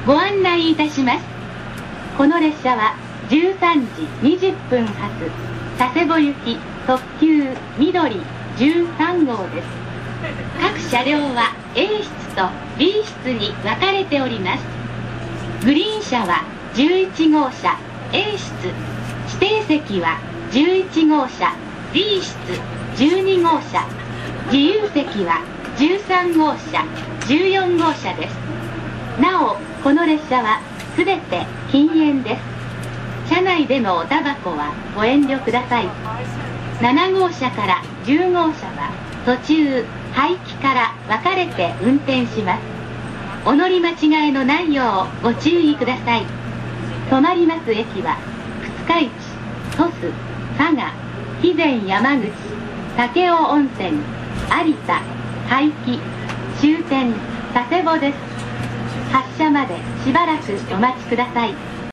ご案内いたします。この列車は13時20分発佐世保行き特急緑13号です。各車両は A 室と B 室に分かれております。グリーン車は11号車 A 室、指定席は11号車 B 室、12号車、自由席は13号車、14号車です。なお、この列車はすべて禁煙です。車内でのおタバコはご遠慮ください。7号車から10号車は途中、廃棄から分かれて運転します。お乗り間違いのないようご注意ください。止まります駅は二日市、鳥栖、佐賀、肥前山口、武雄温泉、有田、海輝、終点佐世保です。発車までしばらくお待ちください。